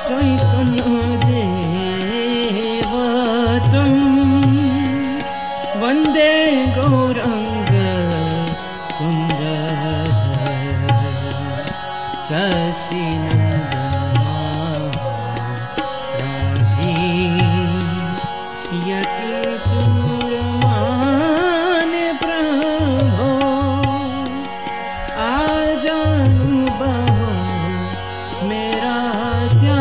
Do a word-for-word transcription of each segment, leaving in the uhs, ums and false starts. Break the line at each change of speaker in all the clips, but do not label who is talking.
चैतन्यदेव तं वन्दे गौराङ्ग सुन्दर सच्चिदानन्दराधि यति चूरमान प्रभो आजानुभवो स्मेरास्या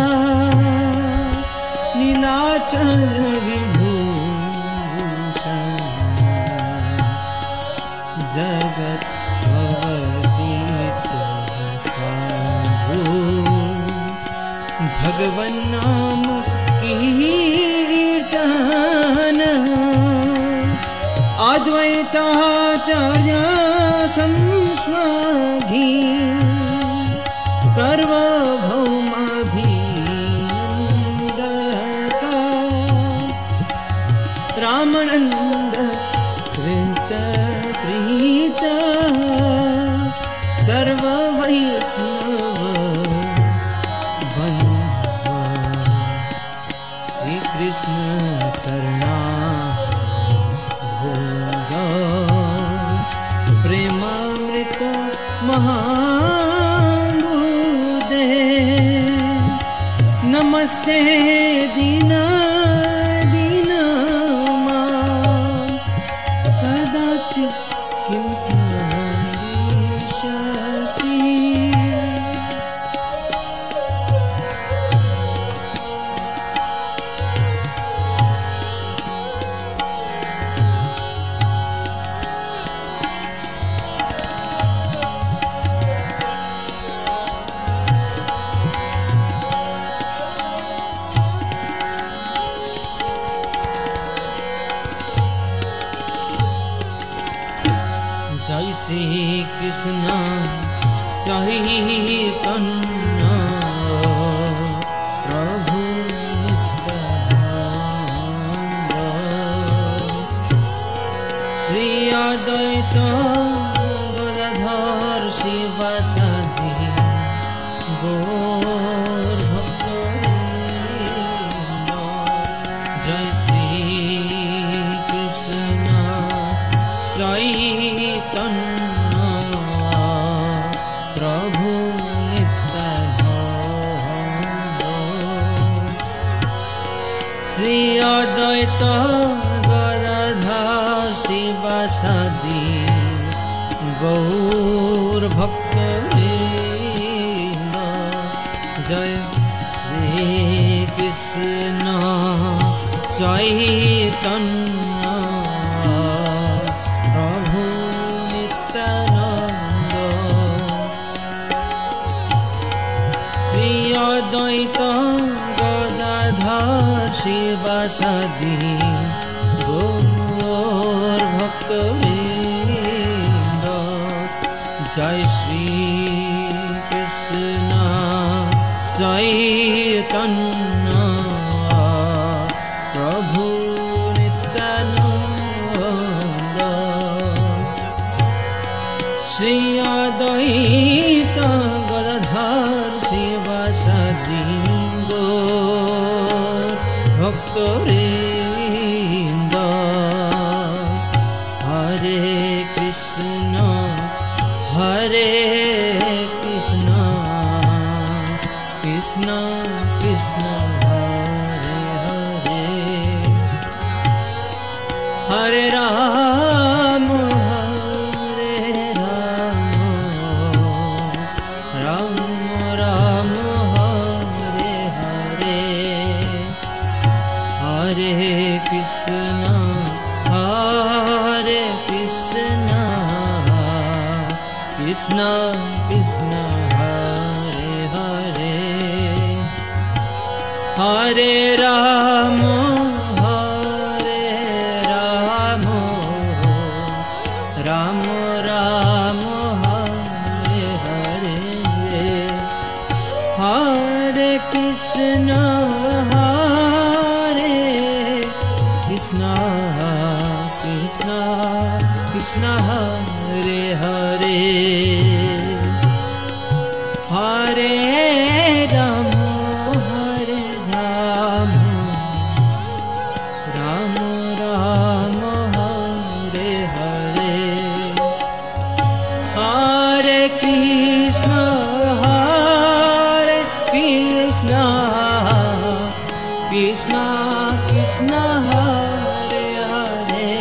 नीलाचल विभूषण जगत भगवन नाम कीर्तन अद्वैताचार्य संश्लाघी सर्वभौमाभिनन्दता रामानन्द कृत प्रीत सर्ववैष्णव कृष्ण चरणा भोज प्रेमामृत महाबुदे नमस्ते दीन दीन कदाचित् किं स्मरिष्यसि जय श्री कृष्ण चैतन्य प्रभु नित्यानंद श्री अद्वैत गदाधर शिवासादि गौर भक्तवृंद जय श्री कृष्ण चैतन्य प्रभु नित्यानंद श्री अद्वैत गदाधर शिवासादि गौर भक्तवृंद जय श्री कृष्ण चैतन्य अद्वैत गदाधर शिवासादि गौर भक्तवृंद जय श्री कृष्ण चैतन्य प्रभु नित्यानंद श्री अद्वैत गदाधर शिवासादि गौर भक्तवृंद हरे कृष्ण हरे कृष्ण कृष्ण कृष्ण हरे हरे हरे राम कृष्ण हरे कृष्ण कृष्ण कृष्ण हरे हरे हरे राम हरे राम राम राम हरे हरे हरे कृष्ण कृष्ण कृष्ण कृष्ण हरे हरे हरे राम हरे Krishna Krishna Hare Hare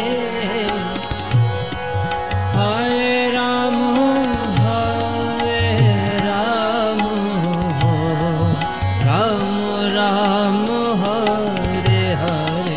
Hare Rama Hare Rama Rama Rama Hare Hare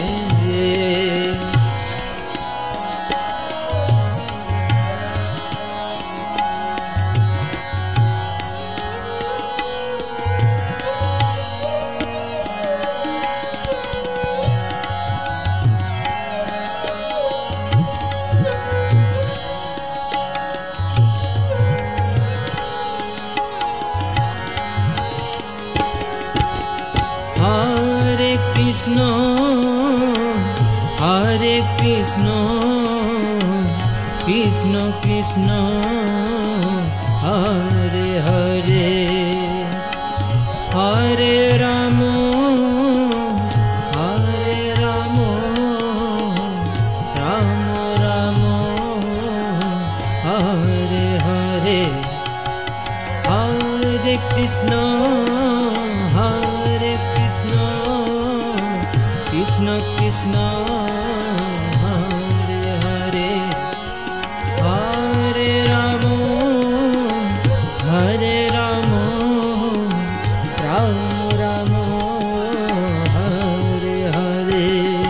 Krishna Hare Krishna Krishna Krishna Hare Hare Hare Rama Hare Rama Rama Rama Hare Hare Hare Krishna Hare Krishna Krishna Krishna Hare Hare Hare Rama Hare Rama Rama Rama Hare Hare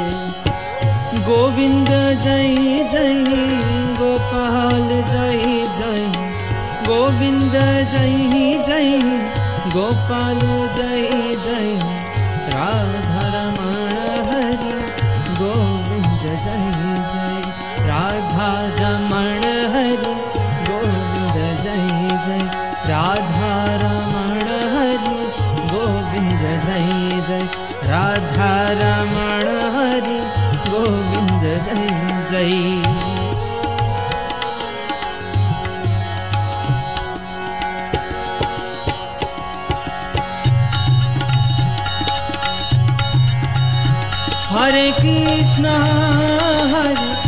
Govinda Jai Jai Gopal Jai Jai Govinda Jai Jai Gopal Jai Jai Radha Ramana Hari Govinda Jai Jai Radha Ramana Hari Govinda Jai Jai Radha Ramana Hari Govinda Jai Jai Radha Ramana Hari Govinda Jai Jai Hare Krishna Hare